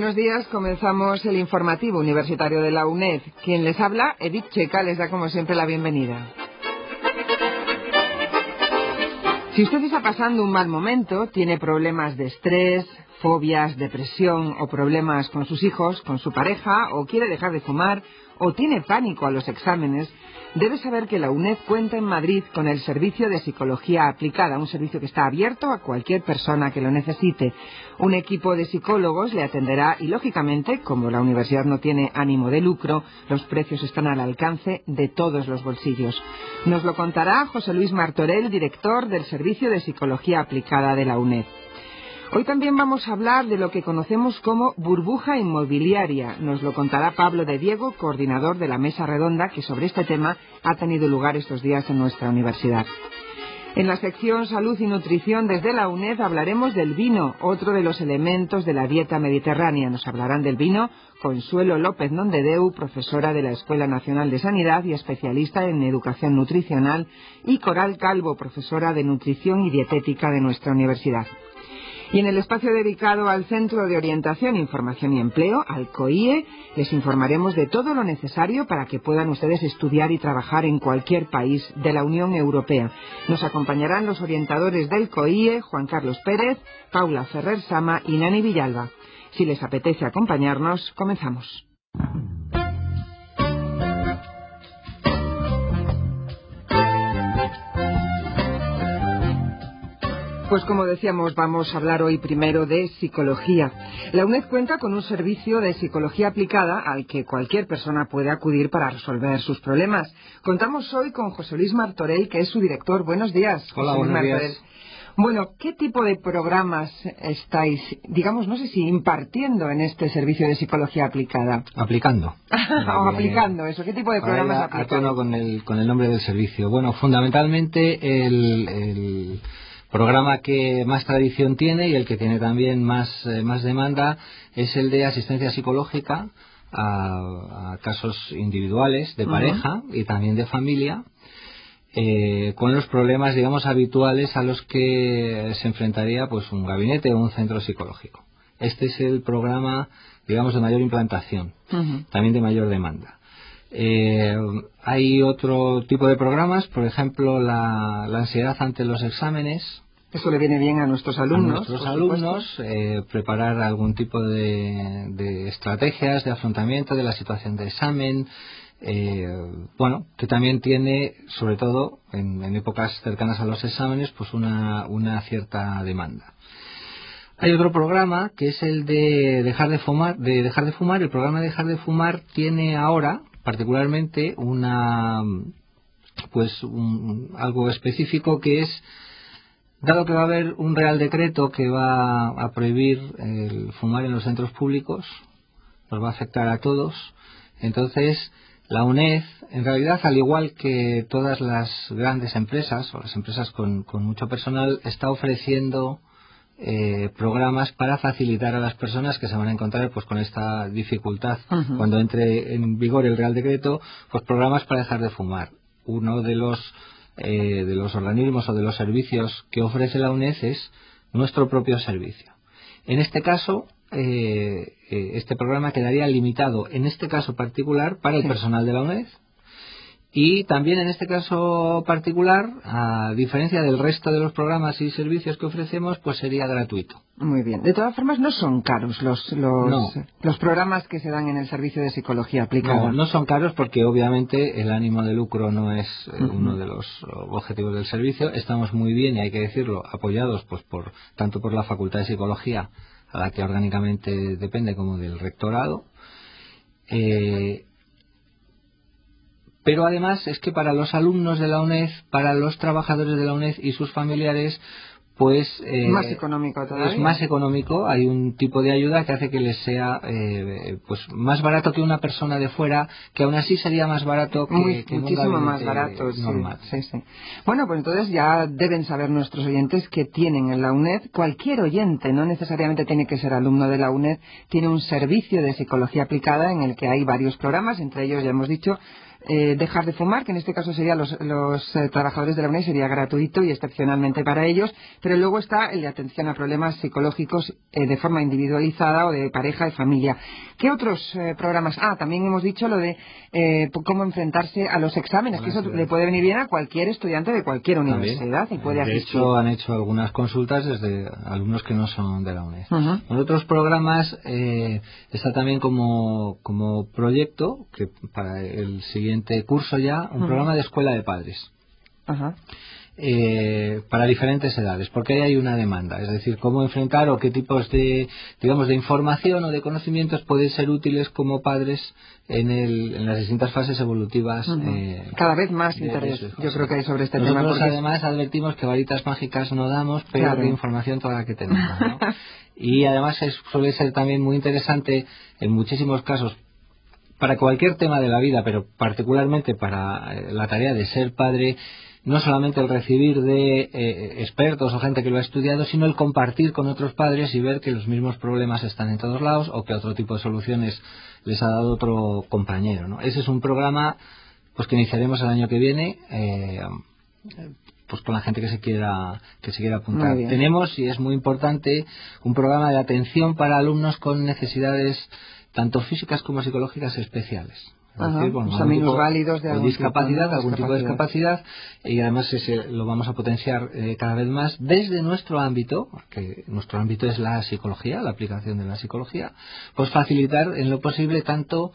buenos días. Comenzamos el informativo universitario de la UNED. Quien les habla, Edith Checa, les da como siempre la bienvenida. Si usted está pasando un mal momento, tiene problemas de estrés, fobias, depresión o problemas con sus hijos, con su pareja, o quiere dejar de fumar, o tiene pánico a los exámenes, debe saber que la UNED cuenta en Madrid con el servicio de psicología aplicada, un servicio que está abierto a cualquier persona que lo necesite. Un equipo de psicólogos le atenderá y, lógicamente, como la universidad no tiene ánimo de lucro, los precios están al alcance de todos los bolsillos. Nos lo contará José Luis Martorell, director del servicio de psicología aplicada de la UNED. Hoy también vamos a hablar de lo que conocemos como burbuja inmobiliaria. Nos lo contará Pablo de Diego, coordinador de la mesa redonda que sobre este tema ha tenido lugar estos días en nuestra universidad. En la sección Salud y Nutrición desde la UNED hablaremos del vino, otro de los elementos de la dieta mediterránea. Nos hablarán del vino Consuelo López Nondedeu, profesora de la Escuela Nacional de Sanidad y especialista en educación nutricional, y Coral Calvo, profesora de nutrición y dietética de nuestra universidad. Y en el espacio dedicado al Centro de Orientación, Información y Empleo, al COIE, les informaremos de todo lo necesario para que puedan ustedes estudiar y trabajar en cualquier país de la Unión Europea. Nos acompañarán los orientadores del COIE, Juan Carlos Pérez, Paula Ferrer Sama y Nani Villalba. Si les apetece acompañarnos, comenzamos. Pues como decíamos, vamos a hablar hoy primero de psicología. La UNED cuenta con un servicio de psicología aplicada al que cualquier persona puede acudir para resolver sus problemas. Contamos hoy con José Luis Martorell, que es su director. Buenos días. Hola, buenos días. Bueno, ¿qué tipo de programas estáis, digamos, no sé si impartiendo en este servicio de psicología aplicada? Aplicando. O aplicando eso. ¿Qué tipo de programas aplicáis? A tono con el nombre del servicio. Bueno, fundamentalmente el programa que más tradición tiene y el que tiene también más demanda es el de asistencia psicológica a casos individuales de pareja y también de familia, con los problemas, digamos, habituales a los que se enfrentaría pues un gabinete o un centro psicológico. Este es el programa, digamos, de mayor implantación, también de mayor demanda. Hay otro tipo de programas, por ejemplo, la ansiedad ante los exámenes. Eso le viene bien a nuestros alumnos. Preparar algún tipo de estrategias de afrontamiento de la situación de examen, que también tiene, sobre todo en épocas cercanas a los exámenes, pues una cierta demanda. Hay otro programa que es el de dejar de fumar. El programa de dejar de fumar tiene ahora particularmente algo específico, que es, dado que va a haber un real decreto que va a prohibir el fumar en los centros públicos, nos va a afectar a todos. Entonces la UNED, en realidad, al igual que todas las grandes empresas o las empresas con mucho personal, está ofreciendo programas para facilitar a las personas que se van a encontrar pues con esta dificultad cuando entre en vigor el Real Decreto, pues programas para dejar de fumar. Uno de los organismos o de los servicios que ofrece la UNED es nuestro propio servicio. En este caso, este programa quedaría limitado, en este caso particular, para el personal de la UNED. Y también en este caso particular, a diferencia del resto de los programas y servicios que ofrecemos, pues sería gratuito. Muy bien. De todas formas, no son caros los programas que se dan en el servicio de psicología aplicada. No son caros porque obviamente el ánimo de lucro no es uno de los objetivos del servicio. Estamos muy bien, y hay que decirlo, apoyados pues tanto por la Facultad de Psicología, a la que orgánicamente depende, como del rectorado. Pero además es que para los alumnos de la UNED, para los trabajadores de la UNED y sus familiares, pues más económico todavía. Es más económico. Hay un tipo de ayuda que hace que les sea pues más barato que una persona de fuera, que aún así sería más barato que muchísimo más barato, normal. Sí. Bueno, pues entonces ya deben saber nuestros oyentes que tienen en la UNED, cualquier oyente, no necesariamente tiene que ser alumno de la UNED, tiene un servicio de psicología aplicada en el que hay varios programas, entre ellos ya hemos dicho dejar de fumar, que en este caso sería los trabajadores de la UNED, sería gratuito y excepcionalmente para ellos, pero pero luego está el de atención a problemas psicológicos de forma individualizada o de pareja y familia. ¿Qué otros programas? También hemos dicho lo de cómo enfrentarse a los exámenes, que eso le puede venir bien a cualquier estudiante de cualquier universidad y puede asistir. De hecho, han hecho algunas consultas desde alumnos que no son de la UNED. En otros programas está también como proyecto, que para el siguiente curso ya, un programa de escuela de padres. Para diferentes edades, porque ahí hay una demanda, es decir, cómo enfrentar o qué tipos de información o de conocimientos pueden ser útiles como padres en las distintas fases evolutivas. Cada vez más interés, yo creo que hay sobre este tema. Nosotros además advertimos que varitas mágicas no damos, pero de información toda la que tenemos, ¿no? Y además suele ser también muy interesante en muchísimos casos para cualquier tema de la vida, pero particularmente para la tarea de ser padre, no solamente el recibir de expertos o gente que lo ha estudiado, sino el compartir con otros padres y ver que los mismos problemas están en todos lados o que otro tipo de soluciones les ha dado otro compañero, ¿no? Ese es un programa pues que iniciaremos el año que viene, pues con la gente que se quiera apuntar. Tenemos, y es muy importante, un programa de atención para alumnos con necesidades tanto físicas como psicológicas especiales. Es decir, minusválidos de algún tipo de discapacidad, y además lo vamos a potenciar cada vez más desde nuestro ámbito, que nuestro ámbito es la psicología, la aplicación de la psicología, pues facilitar en lo posible tanto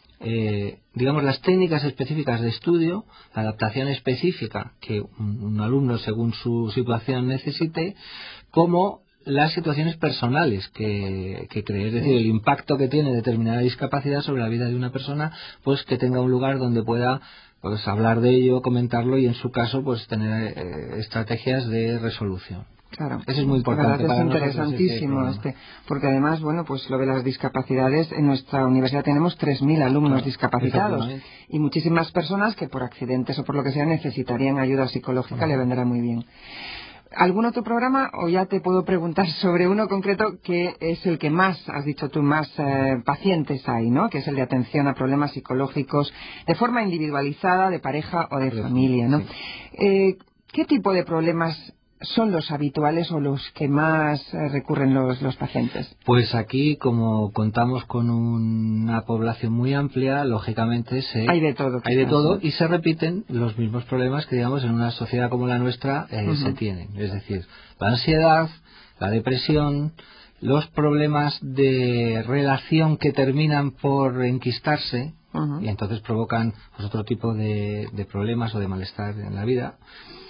las técnicas específicas de estudio, la adaptación específica que un alumno según su situación necesite, como las situaciones personales que cree, es decir, el impacto que tiene determinada discapacidad sobre la vida de una persona, pues que tenga un lugar donde pueda pues hablar de ello, comentarlo y en su caso pues tener estrategias de resolución. Claro, eso es muy importante. Es interesantísimo porque además, pues lo de las discapacidades, en nuestra universidad tenemos 3.000 alumnos discapacitados y muchísimas personas que por accidentes o por lo que sea necesitarían ayuda psicológica, le vendrá muy bien. ¿Algún otro programa o ya te puedo preguntar sobre uno concreto que es el que más, has dicho tú, más pacientes hay, ¿no? Que es el de atención a problemas psicológicos de forma individualizada, de pareja o de familia, ¿no? Sí. ¿Qué tipo de problemas son los habituales o los que más recurren los pacientes? Pues aquí, como contamos con una población muy amplia, lógicamente hay de todo. Hay de todo y se repiten los mismos problemas que, digamos, en una sociedad como la nuestra se tienen. Es decir, la ansiedad, la depresión, los problemas de relación que terminan por enquistarse y entonces provocan pues, otro tipo de problemas o de malestar en la vida.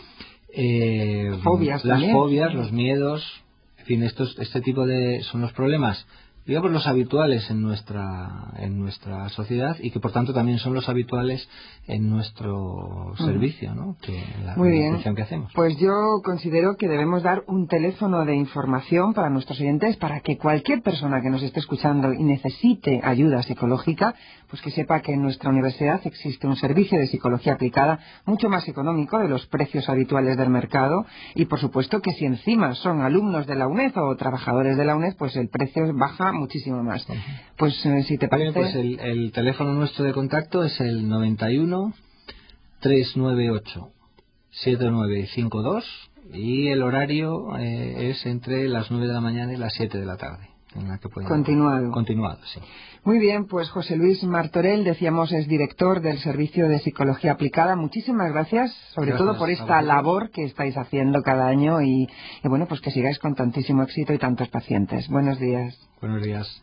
Fobias las también. Fobias, los miedos, en fin, este tipo son los problemas, digamos, los habituales en nuestra sociedad y que por tanto también son los habituales en nuestro servicio, ¿no? Muy bien. Atención que hacemos. Pues yo considero que debemos dar un teléfono de información para nuestros oyentes para que cualquier persona que nos esté escuchando y necesite ayuda psicológica, pues que sepa que en nuestra universidad existe un servicio de psicología aplicada mucho más económico de los precios habituales del mercado y por supuesto que si encima son alumnos de la UNED o trabajadores de la UNED, pues el precio baja muchísimo más. Pues si te parece... Pues el teléfono nuestro de contacto es el 91 398 7952 y el horario es entre las 9 de la mañana y las 7 de la tarde. En la que continuado, sí. Muy bien, pues José Luis Martorell, decíamos, es director del Servicio de Psicología Aplicada. Muchísimas gracias, sobre todo por esta labor que estáis haciendo cada año y bueno, pues que sigáis con tantísimo éxito y tantos pacientes. Buenos días. Buenos días.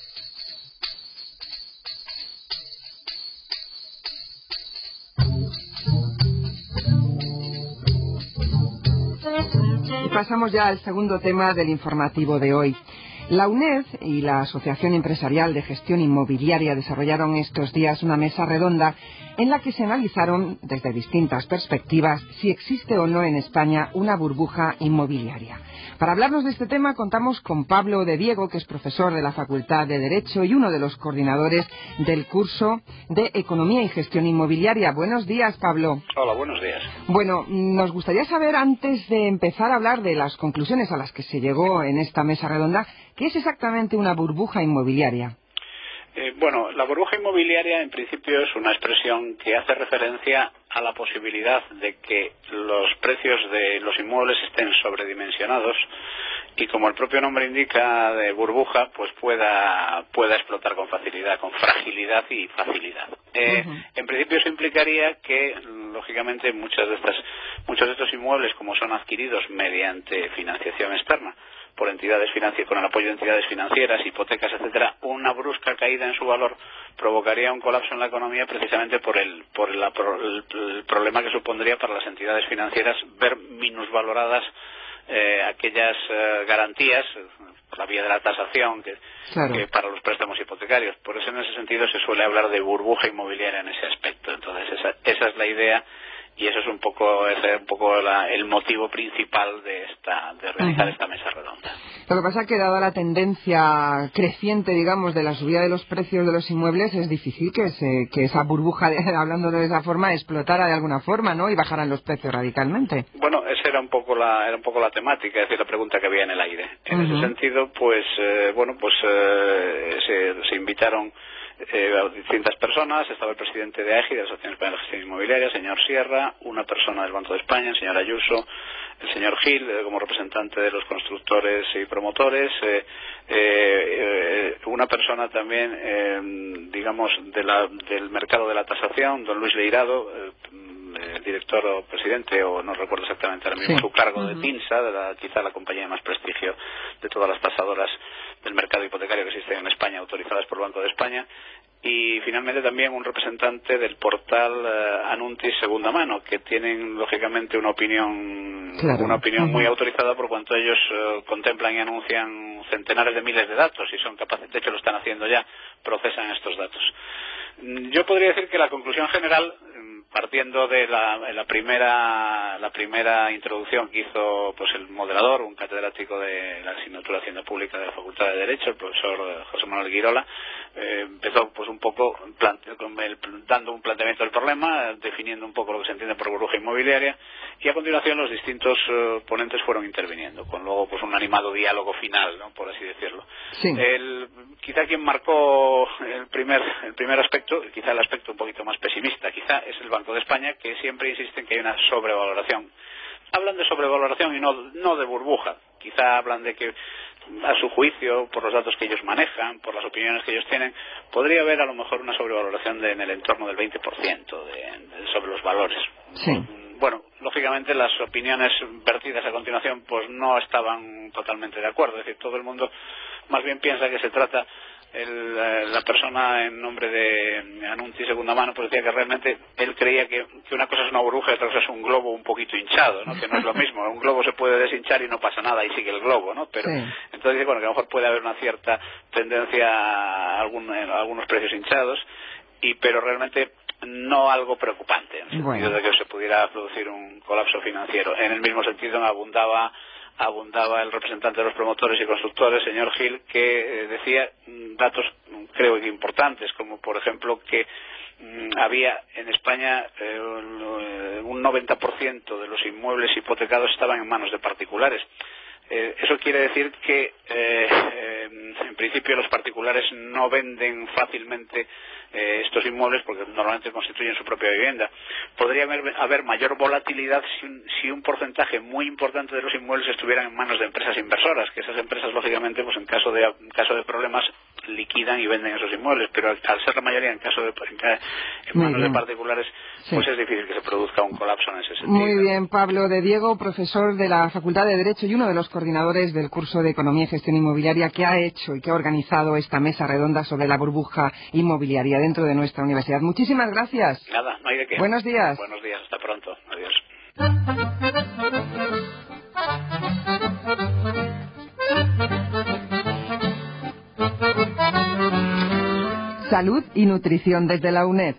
Y pasamos ya al segundo tema del informativo de hoy. La UNED y la Asociación Empresarial de Gestión Inmobiliaria desarrollaron estos días una mesa redonda en la que se analizaron desde distintas perspectivas si existe o no en España una burbuja inmobiliaria. Para hablarnos de este tema contamos con Pablo de Diego, que es profesor de la Facultad de Derecho y uno de los coordinadores del curso de Economía y Gestión Inmobiliaria. Buenos días, Pablo. Hola, buenos días. Bueno, nos gustaría saber, antes de empezar a hablar de las conclusiones a las que se llegó en esta mesa redonda, ¿qué es exactamente una burbuja inmobiliaria? Bueno, la burbuja inmobiliaria en principio es una expresión que hace referencia a la posibilidad de que los precios de los inmuebles estén sobredimensionados y, como el propio nombre indica, de burbuja, pues pueda explotar con facilidad, con fragilidad y facilidad. En principio eso implicaría que, lógicamente, muchos de estos inmuebles, como son adquiridos mediante financiación externa, por entidades financieras, con el apoyo de entidades financieras, hipotecas, etcétera, una brusca caída en su valor provocaría un colapso en la economía, precisamente por el problema que supondría para las entidades financieras ver minusvaloradas aquellas garantías por la vía de la tasación que para los préstamos hipotecarios. Por eso, en ese sentido, se suele hablar de burbuja inmobiliaria en ese aspecto. Entonces, esa es la idea. Y eso es un poco el motivo principal de realizar esta mesa redonda. Lo que pasa es que, dada la tendencia creciente, digamos, de la subida de los precios de los inmuebles, es difícil que esa burbuja, hablando de esa forma, explotara de alguna forma, ¿no? Y bajaran los precios radicalmente. Bueno, esa era un poco la temática, es decir, la pregunta que había en el aire. En ese sentido, pues, se invitaron a distintas personas. Estaba el presidente de AEGI, de la Asociación Española de Gestión Inmobiliaria, señor Sierra, una persona del Banco de España, el señor Ayuso, el señor Gil, como representante de los constructores y promotores, una persona también, digamos, del mercado de la tasación, don Luis Leirado, director o presidente, o no recuerdo exactamente ahora mismo su cargo, de TINSA, quizá la compañía de más prestigio de todas las tasadoras del mercado hipotecario que existen en España, autorizadas por el Banco de España. Y finalmente también un representante del portal Anuntis Segunda Mano, que tienen lógicamente una opinión muy autorizada, por cuanto ellos contemplan y anuncian centenares de miles de datos y son capaces, de hecho lo están haciendo ya, procesan estos datos. Yo podría decir que la conclusión general, partiendo de la primera introducción que hizo pues el moderador, un catedrático de la asignatura de Hacienda Pública de la Facultad de Derecho, el profesor José Manuel Guirola, empezó pues un poco dando un planteamiento del problema, definiendo un poco lo que se entiende por burbuja inmobiliaria, y a continuación los distintos ponentes fueron interviniendo, con luego pues un animado diálogo final, ¿no?, por así decirlo. Sí. Quizá quien marcó el primer aspecto, quizá el aspecto un poquito más pesimista, quizá es el Banco de España, que siempre insiste en que hay una sobrevaloración. Hablan de sobrevaloración y no de burbuja. Quizá hablan de que, a su juicio, por los datos que ellos manejan, por las opiniones que ellos tienen, podría haber a lo mejor una sobrevaloración en el entorno del 20% sobre los valores. Sí. Bueno, lógicamente las opiniones vertidas a continuación pues no estaban totalmente de acuerdo. Es decir, todo el mundo más bien piensa que se trata, la persona en nombre de Anuntis Segunda Mano pues decía que realmente él creía que una cosa es una burbuja y otra cosa es un globo un poquito hinchado, ¿no?, que no es lo mismo. Un globo se puede deshinchar y no pasa nada y sigue el globo, ¿no? Pero entonces, bueno, que a lo mejor puede haber una cierta tendencia a algunos precios hinchados, pero realmente no algo preocupante, en el sentido de que se pudiera producir un colapso financiero. En el mismo sentido abundaba el representante de los promotores y constructores, señor Gil, que decía datos creo que importantes, como por ejemplo que había en España un 90% de los inmuebles hipotecados estaban en manos de particulares. Eso quiere decir que en principio los particulares no venden fácilmente estos inmuebles porque normalmente constituyen su propia vivienda. Podría haber mayor volatilidad si un porcentaje muy importante de los inmuebles estuvieran en manos de empresas inversoras, que esas empresas lógicamente pues en caso de problemas liquidan y venden esos inmuebles, pero al ser la mayoría en manos de particulares, pues es difícil que se produzca un colapso en ese sentido. Muy bien, Pablo de Diego, profesor de la Facultad de Derecho y uno de los coordinadores del curso de Economía y Gestión Inmobiliaria, que ha hecho y que ha organizado esta mesa redonda sobre la burbuja inmobiliaria dentro de nuestra universidad. Muchísimas gracias. Nada, no hay de qué. Buenos días. Buenos días, hasta pronto. Adiós. Salud y nutrición desde la UNED.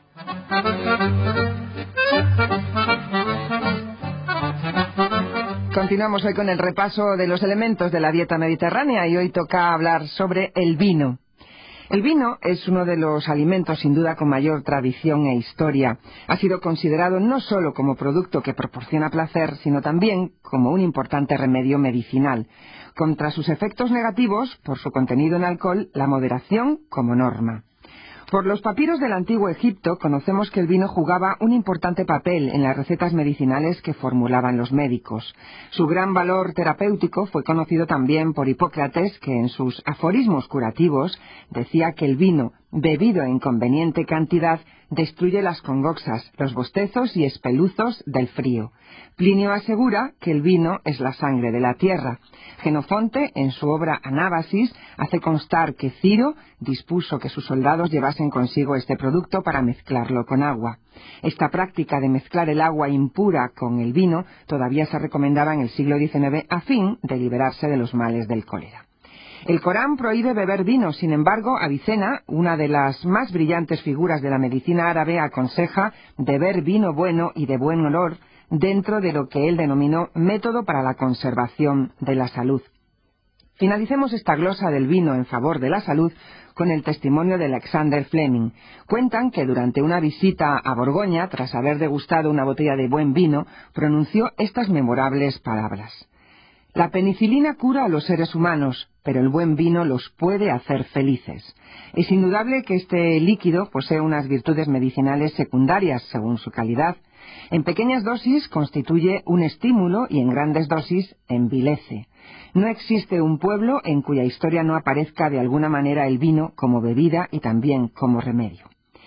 Continuamos hoy con el repaso de los elementos de la dieta mediterránea y hoy toca hablar sobre el vino. El vino es uno de los alimentos sin duda con mayor tradición e historia. Ha sido considerado no solo como producto que proporciona placer, sino también como un importante remedio medicinal. Contra sus efectos negativos, por su contenido en alcohol, la moderación como norma. Por los papiros del antiguo Egipto conocemos que el vino jugaba un importante papel en las recetas medicinales que formulaban los médicos. Su gran valor terapéutico fue conocido también por Hipócrates, que en sus aforismos curativos decía que el vino, bebido en conveniente cantidad, destruye las congoxas, los bostezos y espeluzos del frío. Plinio asegura que el vino es la sangre de la tierra. Jenofonte, en su obra Anábasis, hace constar que Ciro dispuso que sus soldados llevasen consigo este producto para mezclarlo con agua. Esta práctica de mezclar el agua impura con el vino todavía se recomendaba en el siglo XIX a fin de liberarse de los males del cólera. El Corán prohíbe beber vino, sin embargo, Avicena, una de las más brillantes figuras de la medicina árabe, aconseja beber vino bueno y de buen olor dentro de lo que él denominó método para la conservación de la salud. Finalicemos esta glosa del vino en favor de la salud con el testimonio de Alexander Fleming. Cuentan que durante una visita a Borgoña, tras haber degustado una botella de buen vino, pronunció estas memorables palabras: «La penicilina cura a los seres humanos, pero el buen vino los puede hacer felices». Es indudable que este líquido posee unas virtudes medicinales secundarias según su calidad. En pequeñas dosis constituye un estímulo y en grandes dosis envilece. No existe un pueblo en cuya historia no aparezca de alguna manera el vino como bebida y también como remedio.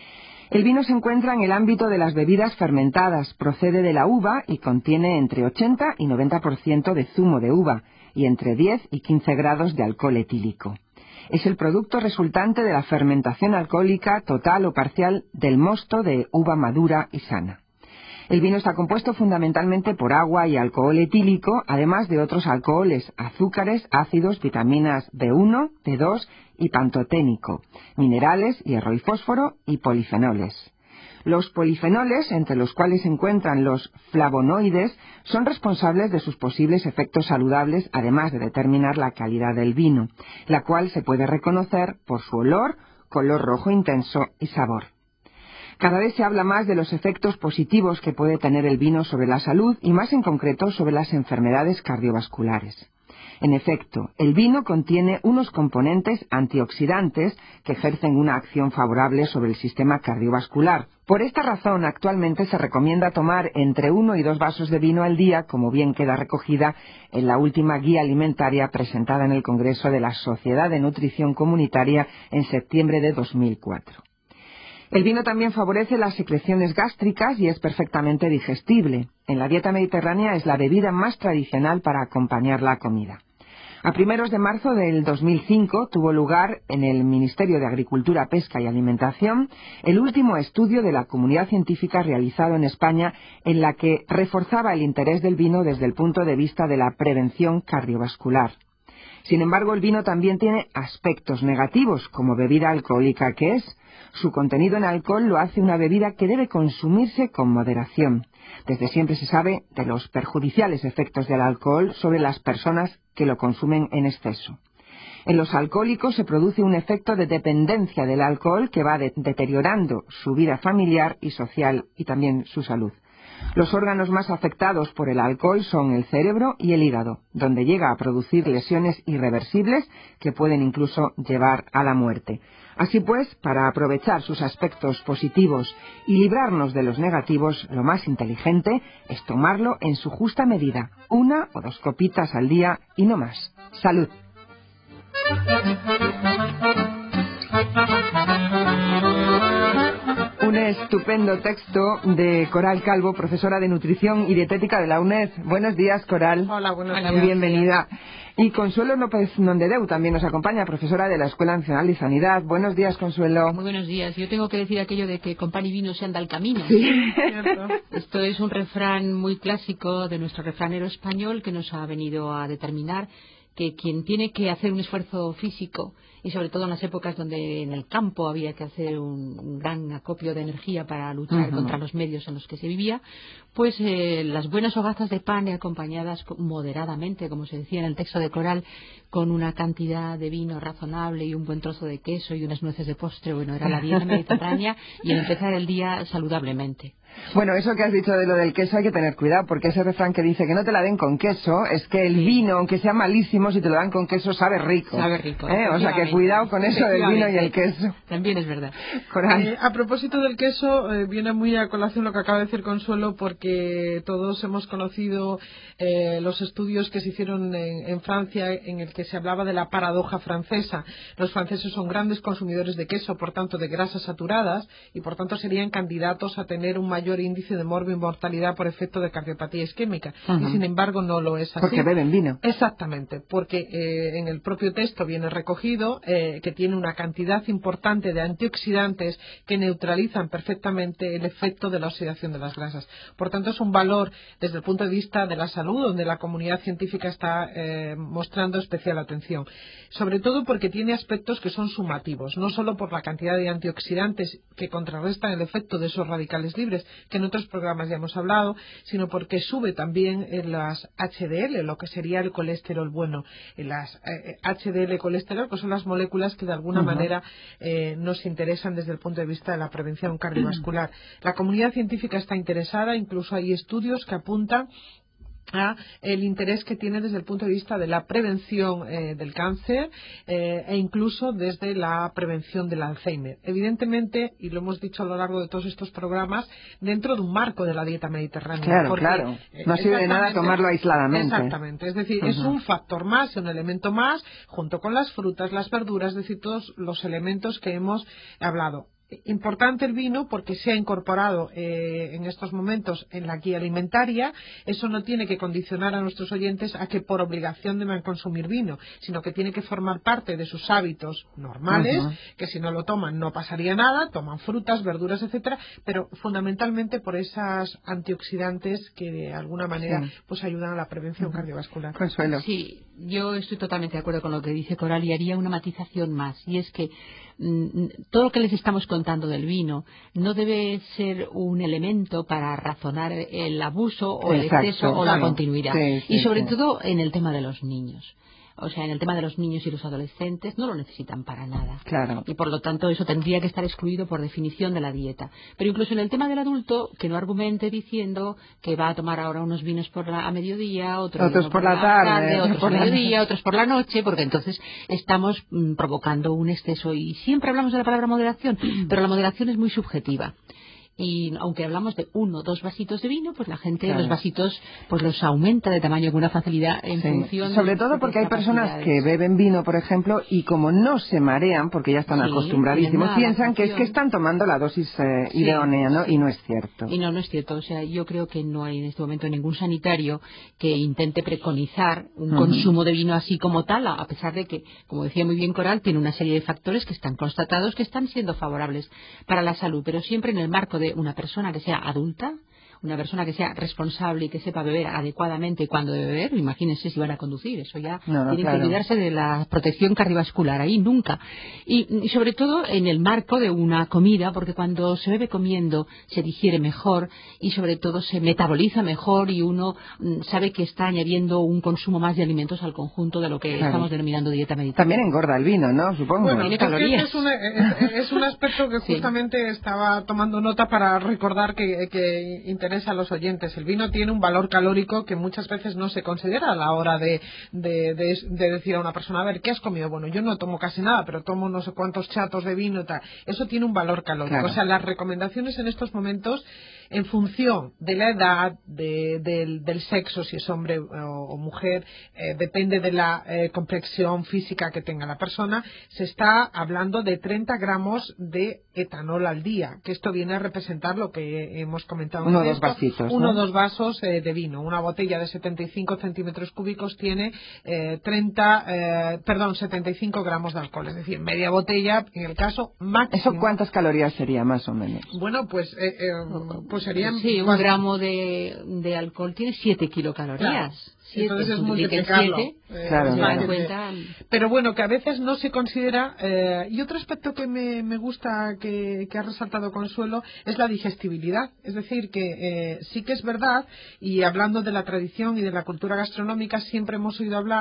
El vino se encuentra en el ámbito de las bebidas fermentadas, procede de la uva y contiene entre 80 y 90% de zumo de uva y entre 10 y 15 grados de alcohol etílico. Es el producto resultante de la fermentación alcohólica total o parcial del mosto de uva madura y sana. El vino está compuesto fundamentalmente por agua y alcohol etílico, además de otros alcoholes, azúcares, ácidos, vitaminas B1, B2 y pantoténico, minerales, hierro y fósforo y polifenoles. Los polifenoles, entre los cuales se encuentran los flavonoides, son responsables de sus posibles efectos saludables, además de determinar la calidad del vino, la cual se puede reconocer por su olor, color rojo intenso y sabor. Cada vez se habla más de los efectos positivos que puede tener el vino sobre la salud y más en concreto sobre las enfermedades cardiovasculares. En efecto, el vino contiene unos componentes antioxidantes que ejercen una acción favorable sobre el sistema cardiovascular. Por esta razón, actualmente se recomienda tomar entre 1 y 2 vasos de vino al día, como bien queda recogida en la última guía alimentaria presentada en el Congreso de la Sociedad de Nutrición Comunitaria en septiembre de 2004. El vino también favorece las secreciones gástricas y es perfectamente digestible. En la dieta mediterránea es la bebida más tradicional para acompañar la comida. A primeros de marzo del 2005 tuvo lugar en el Ministerio de Agricultura, Pesca y Alimentación el último estudio de la comunidad científica realizado en España en la que reforzaba el interés del vino desde el punto de vista de la prevención cardiovascular. Sin embargo, el vino también tiene aspectos negativos como bebida alcohólica que es. Su contenido en alcohol lo hace una bebida que debe consumirse con moderación. Desde siempre se sabe de los perjudiciales efectos del alcohol sobre las personas que lo consumen en exceso. En los alcohólicos se produce un efecto de dependencia del alcohol que va deteriorando su vida familiar y social y también su salud. Los órganos más afectados por el alcohol son el cerebro y el hígado, donde llega a producir lesiones irreversibles que pueden incluso llevar a la muerte. Así pues, para aprovechar sus aspectos positivos y librarnos de los negativos, lo más inteligente es tomarlo en su justa medida, 1 o 2 copitas al día y no más. ¡Salud! Un estupendo texto de Coral Calvo, profesora de Nutrición y Dietética de la UNED. Buenos días, Coral. Hola, buenos días. Bienvenida. Y Consuelo López Nondedeu también nos acompaña, profesora de la Escuela Nacional de Sanidad. Buenos días, Consuelo. Muy buenos días. Yo tengo que decir aquello de que con pan y vino se anda el camino. Sí. Esto es un refrán muy clásico de nuestro refranero español que nos ha venido a determinar que quien tiene que hacer un esfuerzo físico, y sobre todo en las épocas donde en el campo había que hacer un gran acopio de energía para luchar contra los medios en los que se vivía, pues las buenas hogazas de pan acompañadas moderadamente, como se decía en el texto de Coral, con una cantidad de vino razonable y un buen trozo de queso y unas nueces de postre, bueno, era la dieta mediterránea y el empezar el día saludablemente. Bueno, eso que has dicho de lo del queso hay que tener cuidado, porque ese refrán que dice que no te la den con queso, es que el vino, aunque sea malísimo, si te lo dan con queso, sabe rico. Sabe rico. O sea que cuidado con eso del vino y el queso. También es verdad. A propósito del queso, viene muy a colación lo que acaba de decir Consuelo, porque todos hemos conocido los estudios que se hicieron en Francia, en el que se hablaba de la paradoja francesa. Los franceses son grandes consumidores de queso, por tanto de grasas saturadas, y por tanto serían candidatos a tener un mayor índice de morbi-mortalidad por efecto de cardiopatía isquémica. Y sin embargo no lo es así. Porque beben vino. Exactamente, porque en el propio texto viene recogido que tiene una cantidad importante de antioxidantes que neutralizan perfectamente el efecto de la oxidación de las grasas. Por tanto, es un valor desde el punto de vista de la salud, donde la comunidad científica está mostrando especial atención. Sobre todo porque tiene aspectos que son sumativos, no solo por la cantidad de antioxidantes que contrarrestan el efecto de esos radicales libres, que en otros programas ya hemos hablado, sino porque sube también en las HDL, lo que sería el colesterol bueno. En las HDL colesterol, que son las moléculas que de alguna manera nos interesan desde el punto de vista de la prevención cardiovascular. La comunidad científica está interesada, incluso hay estudios que apuntan a el interés que tiene desde el punto de vista de la prevención del cáncer e incluso desde la prevención del Alzheimer. Evidentemente, y lo hemos dicho a lo largo de todos estos programas, dentro de un marco de la dieta mediterránea. Claro, claro. No sirve de nada tomarlo aisladamente. Exactamente. Es decir, es un factor más, un elemento más, junto con las frutas, las verduras, es decir, todos los elementos que hemos hablado. Importante el vino porque se ha incorporado en estos momentos en la guía alimentaria. Eso no tiene que condicionar a nuestros oyentes a que por obligación deban consumir vino, sino que tiene que formar parte de sus hábitos normales, que si no lo toman no pasaría nada, toman frutas, verduras, etcétera, pero fundamentalmente por esas antioxidantes que de alguna manera pues ayudan a la prevención cardiovascular. Consuelo. Sí, yo estoy totalmente de acuerdo con lo que dice Coral y haría una matización más, y es que todo lo que les estamos contando del vino no debe ser un elemento para razonar el abuso o el exceso o la continuidad. Y sobre todo en el tema de los niños. O sea, en el tema de los niños y los adolescentes no lo necesitan para nada. Claro. Y por lo tanto eso tendría que estar excluido por definición de la dieta. Pero incluso en el tema del adulto, que no argumente diciendo que va a tomar ahora unos vinos a mediodía, otros por la tarde, otros por mediodía, otros por la noche, porque entonces estamos provocando un exceso. Y siempre hablamos de la palabra moderación, pero la moderación es muy subjetiva. Y aunque hablamos de 1 o 2 vasitos de vino, pues la gente los vasitos pues los aumenta de tamaño con una facilidad en función sobre todo porque hay personas que beben vino, por ejemplo, y como no se marean porque ya están acostumbradísimos, piensan que es que están tomando la dosis idónea, ¿no? Y no es cierto. Y no es cierto. O sea, yo creo que no hay en este momento ningún sanitario que intente preconizar un consumo de vino así como tal, a pesar de que, como decía muy bien Coral, tiene una serie de factores que están constatados que están siendo favorables para la salud, pero siempre en el marco de una persona que sea adulta, una persona que sea responsable y que sepa beber adecuadamente cuando debe beber. Imagínense si van a conducir, eso ya tienen que olvidarse de la protección cardiovascular, ahí nunca. Y sobre todo en el marco de una comida, porque cuando se bebe comiendo se digiere mejor y sobre todo se metaboliza mejor y uno sabe que está añadiendo un consumo más de alimentos al conjunto de lo que estamos denominando dieta mediterránea. También engorda el vino, ¿no? Supongo. Bueno, tiene calorías. Es un aspecto que justamente estaba tomando nota para recordar que interesa a los oyentes. El vino tiene un valor calórico que muchas veces no se considera a la hora de decir a una persona, a ver, ¿qué has comido? Bueno, yo no tomo casi nada, pero tomo no sé cuántos chatos de vino y tal. Eso tiene un valor calórico. Claro. O sea, las recomendaciones en estos momentos, en función de la edad, del sexo, si es hombre o mujer, depende de la complexión física que tenga la persona, se está hablando de 30 gramos de etanol al día, que esto viene a representar lo que hemos comentado antes. Uno o 2 vasos de vino. Una botella de 75 centímetros cúbicos tiene 75 gramos de alcohol, es decir, media botella en el caso máximo. ¿Eso cuántas calorías sería más o menos? Bueno, pues serían... Sí, un gramo de alcohol tiene 7 kilocalorías. Claro. Entonces es multiplicarlo. Claro. Pero bueno, que a veces no se considera. Y otro aspecto que me gusta que ha resaltado Consuelo es la digestibilidad. Es decir, que sí que es verdad, y hablando de la tradición y de la cultura gastronómica, siempre hemos oído hablar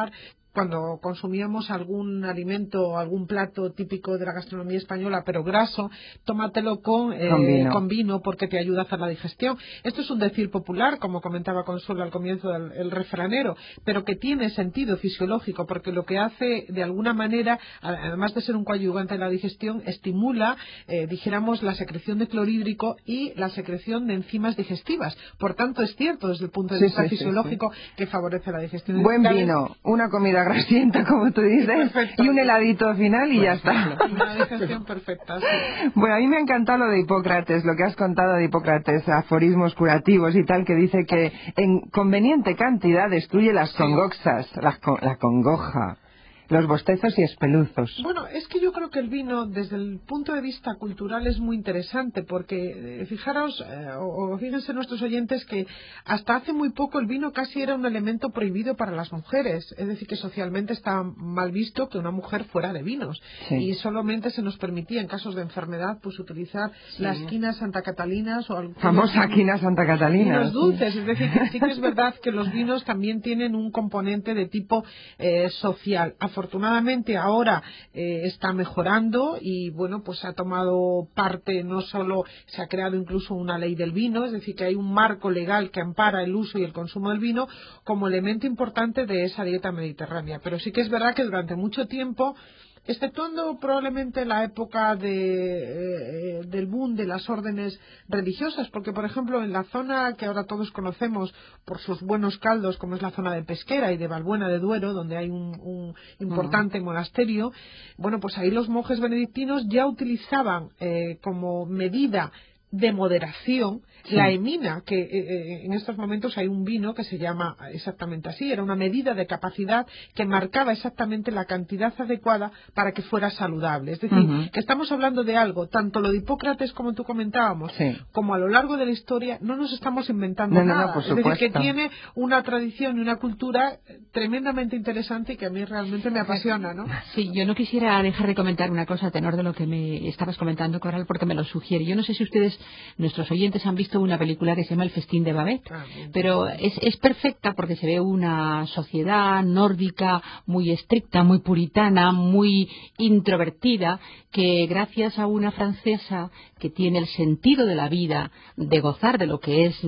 cuando consumíamos algún alimento o algún plato típico de la gastronomía española, pero graso, tómatelo con vino porque te ayuda a hacer la digestión. Esto es un decir popular, como comentaba Consuelo al comienzo del refranero, pero que tiene sentido fisiológico, porque lo que hace, de alguna manera, además de ser un coadyuvante de la digestión, estimula, dijéramos, la secreción de clorhídrico y la secreción de enzimas digestivas. Por tanto, es cierto desde el punto de vista fisiológico que favorece la digestión. Buen vino, una comida grasienta, como tú dices, y un heladito final y ya está. Una digestión perfecta, sí. Bueno, a mí me ha encantado lo de Hipócrates, lo que has contado de Hipócrates, aforismos curativos y tal, que dice que en conveniente cantidad destruye las congoxas, la congoja, los bostezos y espeluzos. Bueno, es que yo creo que el vino, desde el punto de vista cultural, es muy interesante, porque fijaros, o fíjense nuestros oyentes, que hasta hace muy poco el vino casi era un elemento prohibido para las mujeres. Es decir, que socialmente estaba mal visto que una mujer fuera de vinos. Y solamente se nos permitía, en casos de enfermedad, pues utilizar las quinas Santa Catalinas o algunos famosa quina Santa Catalina. Vinos dulces. Es decir, que sí que es verdad que los vinos también tienen un componente de tipo social. Afortunadamente ahora está mejorando y bueno, pues ha tomado parte, no solo se ha creado incluso una ley del vino, es decir, que hay un marco legal que ampara el uso y el consumo del vino como elemento importante de esa dieta mediterránea. Pero sí que es verdad que durante mucho tiempo, exceptuando probablemente la época del boom de las órdenes religiosas, porque por ejemplo en la zona que ahora todos conocemos por sus buenos caldos, como es la zona de Pesquera y de Valbuena de Duero, donde hay un importante monasterio, bueno, pues ahí los monjes benedictinos ya utilizaban como medida de moderación la emina, que en estos momentos hay un vino que se llama exactamente así, era una medida de capacidad que marcaba exactamente la cantidad adecuada para que fuera saludable. Es decir, que estamos hablando de algo, tanto lo de Hipócrates como tú comentábamos, como a lo largo de la historia, no nos estamos inventando nada. Por es decir, que tiene una tradición y una cultura tremendamente interesante y que a mí realmente me apasiona, ¿no? Sí, yo no quisiera dejar de comentar una cosa a tenor de lo que me estabas comentando, Coral, porque me lo sugiere. Yo no sé si ustedes, nuestros oyentes, han visto una película que se llama El festín de Babette, pero es perfecta porque se ve una sociedad nórdica muy estricta, muy puritana, muy introvertida, que gracias a una francesa que tiene el sentido de la vida, de gozar de lo que es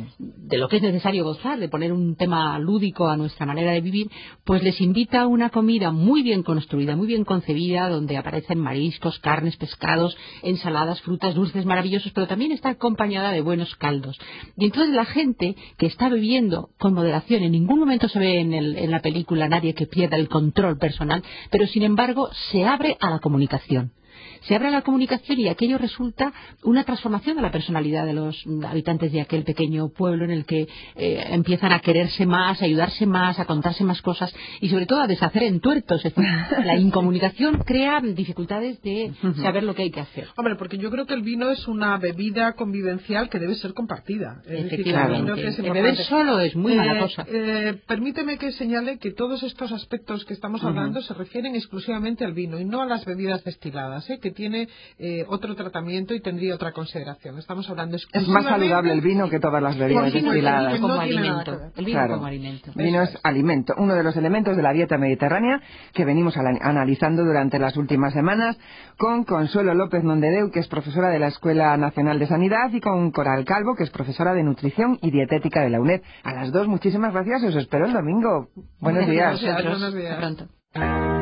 necesario gozar, de poner un tema lúdico a nuestra manera de vivir, pues les invita a una comida muy bien construida, muy bien concebida, donde aparecen mariscos, carnes, pescados, ensaladas, frutas, dulces maravillosos, pero también está acompañada de buenos caldos. Y entonces la gente que está bebiendo con moderación, en ningún momento se ve en la película nadie que pierda el control personal, pero sin embargo se abre a la comunicación. Se abre la comunicación y aquello resulta una transformación de la personalidad de los habitantes de aquel pequeño pueblo en el que empiezan a quererse más, a ayudarse más, a contarse más cosas y sobre todo a deshacer entuertos. Es decir, la incomunicación crea dificultades de saber lo que hay que hacer. Hombre, porque yo creo que el vino es una bebida convivencial que debe ser compartida. Efectivamente. El beber solo es muy mala cosa. Permíteme que señale que todos estos aspectos que estamos hablando se refieren exclusivamente al vino y no a las bebidas destiladas, que tiene otro tratamiento y tendría otra consideración. Estamos hablando exclusivamente... Es más saludable el vino que todas las bebidas destiladas. El vino como alimento. El vino como alimento. El vino es alimento, uno de los elementos de la dieta mediterránea que venimos analizando durante las últimas semanas con Consuelo López Mondedeu, que es profesora de la Escuela Nacional de Sanidad, y con Coral Calvo, que es profesora de Nutrición y Dietética de la UNED. A las dos, muchísimas gracias. Os espero el domingo. Buenos días. Buenos días. Hasta pronto.